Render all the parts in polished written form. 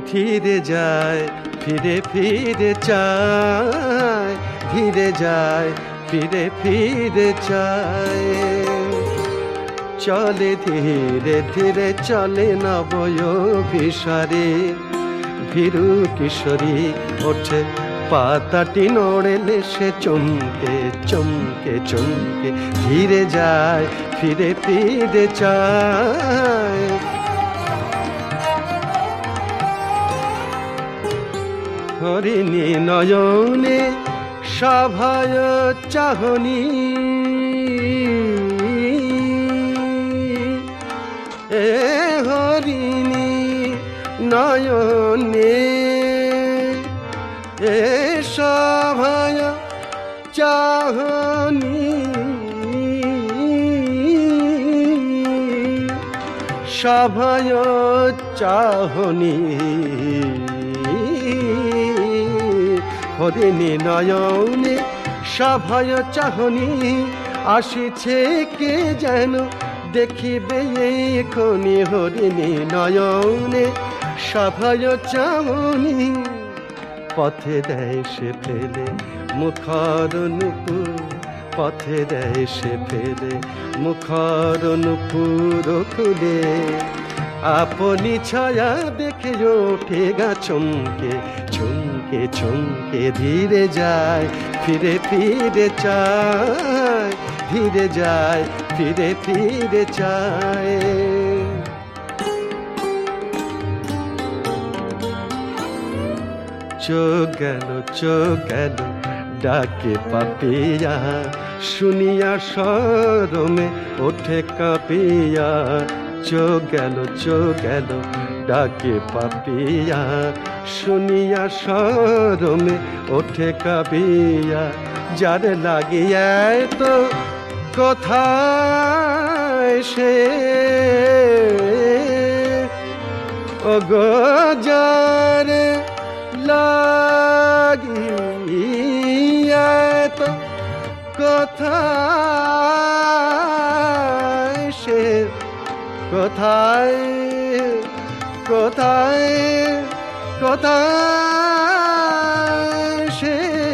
ফিরে যায় ফিরে ফিরে চায়, ধীরে যায় ফিরে ফিরে চায়। চলে ধীরে ধীরে চলে নবয়ভিসারে, ভীরু কিশোরী ওঠে পাতাটি নড়েলে সে চমকে চমকে চমকে ধীরে যায় ফিরে ফিরে চায়। হরিণী নয়নে সভায় চাহনি, এ হরিণী নয়নে এ সভায় চাহনি, সভায় চাহনি। হরিণী নয়নে সভায় চাহনি, আসিছে কে যেন দেখিবে এখনি। হরিণী নয়নে সভায় চাহনি, পথে দেয় সে ফেলে মুখর নূপুর, পথে দেয় সে ফেলে মুখর নূপুর খুলে। আপনি ছায়া দেখে ওঠে গা চমকে চমকে চমকে ধীরে যায় ফিরে ফিরে চায়, ধীরে যায় ফিরে ফিরে চায়। চোখ গেল ডাকে পাপিয়া, শুনিয়া শরমে ওঠে কাঁপিয়া। চোখ গেল ডাকে পাপিয়া, শুনিয়া শরমে ওঠে কাঁপিয়া। যার লাগিয়া তো কোথায় সে, ও গো যার লাগিয়া তো কোথায় সে, কোথায় কোথায় কোথায় সে।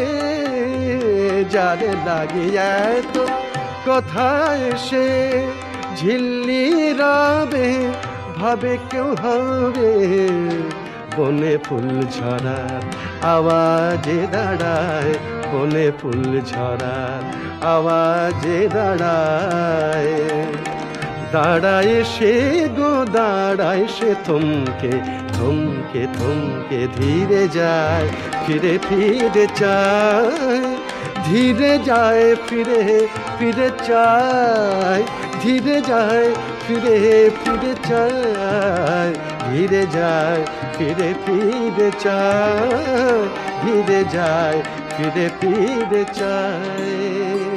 যার লাগিয়া তো কোথায় সে, ঝিল্লি রবে ভাবে কেউ হবে। বনে ফুল ঝরার আওয়াজে দাঁড়ায়, বনে ফুল ঝরার আওয়াজে দাঁড়ায়। দাঁড়ায় সে গো দাঁড়ায় সে থমকে থমকে থমকে ধীরে যায় ফিরে ফিরে চায়, ধীরে যায় ফিরে ফিরে চায়, ধীরে যায় ফিরে ফিরে চায়, ধীরে যায় ফিরে ফিরে চায়, ধীরে যায় ফিরে ফিরে চায়।